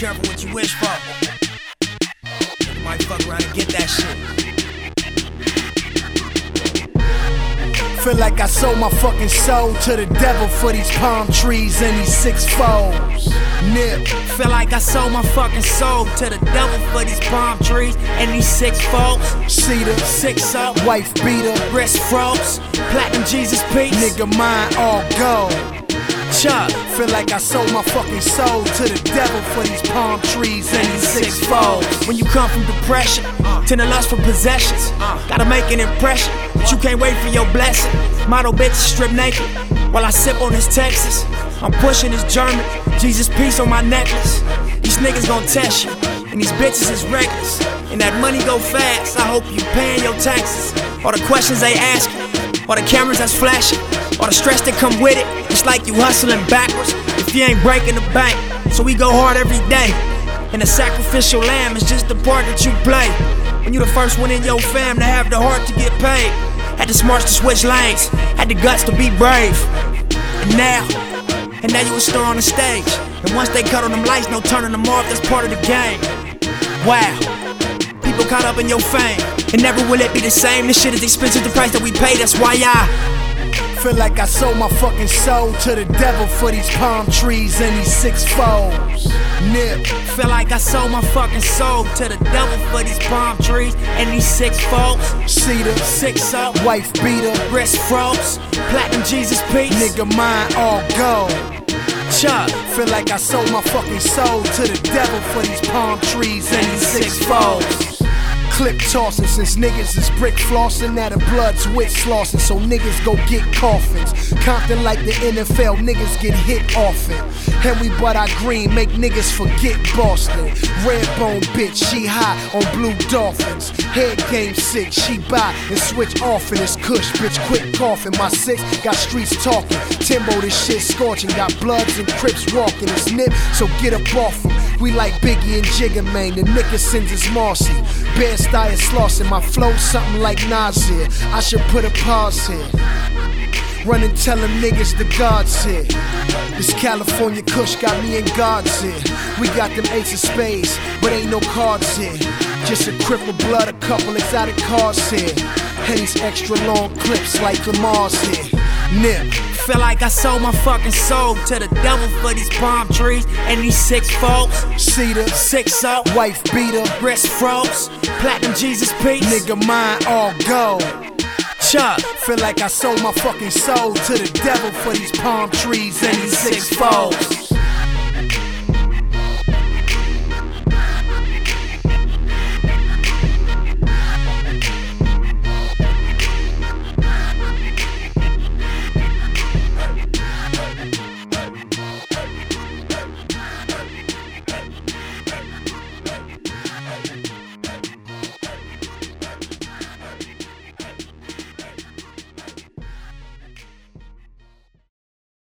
careful what you wish for. You might fuck around and get that shit. Feel like I sold my fucking soul to the devil for these palm trees and these 6 foes. Nip. Feel like I sold my fucking soul to the devil for these palm trees and these 6 foes. Cedar, 6 up, wife beater, wrist froze, platinum Jesus piece. nigga mine all gold. Chuck. Feel like I sold my fucking soul to the devil for these palm trees and these 6 foes. When you come from depression to the lust for possessions, gotta make an impression, but you can't wait for your blessing. Model bitches strip naked while I sip on this Texas. I'm pushing this German, Jesus piece on my necklace. These niggas gon' test you, and these bitches is reckless. And that money go fast, I hope you paying your taxes. All the questions they asking, all the cameras that's flashing, all the stress that come with it. It's like you hustling backwards if you ain't breaking the bank. So we go hard every day, and the sacrificial lamb is just the part that you play. When you the first one in your fam to have the heart to get paid, had the smarts to switch lanes, had the guts to be brave. And now you a star on the stage. And once they cut on them lights, no turning them off, that's part of the game. Wow, people caught up in your fame, and never will it be the same. This shit is expensive, the price that we pay, that's why I feel like I sold my fucking soul to the devil for these palm trees and these 6 foes. Nip. Feel like I sold my fucking soul to the devil for these palm trees and these 6 foes. Cedar, 6 up, wife beater, wrist froze, platinum Jesus piece. nigga mine all gold. Chuck. Feel like I sold my fucking soul to the devil for these palm trees and these 6 foes. Clip tossing since niggas is brick flossing, now the blood's wit slossing, so niggas go get coffins. Compton like the NFL, niggas get hit often. And we butt our green, make niggas forget Boston. Redbone bitch, she high on blue dolphins. Head game sick, she buy and switch off in this kush, bitch quit coughing. My 6 got streets talking, Timbo this shit scorching. Got bloods and crips walking, it's Nip, so get up off him. We like Biggie and Jigga, man, the Nickersons is Marcy. Bear style slossing, my flow something like Nasir. I should put a pause here. Run and tell them niggas the God's here. This California kush got me in God's here. We got them 8 of spades, but ain't no cards here. Just a crippled blood, a couple exotic cars here. And these extra long clips like Lamar's here. Nip. Feel like I sold my fucking soul to the devil for these palm trees and these 6 foes. Cedar, 6 up, wife beater, wrist froze, platinum Jesus piece. nigga mine all gold. Chuck. Feel like I sold my fucking soul to the devil for these palm trees and these 6 foes.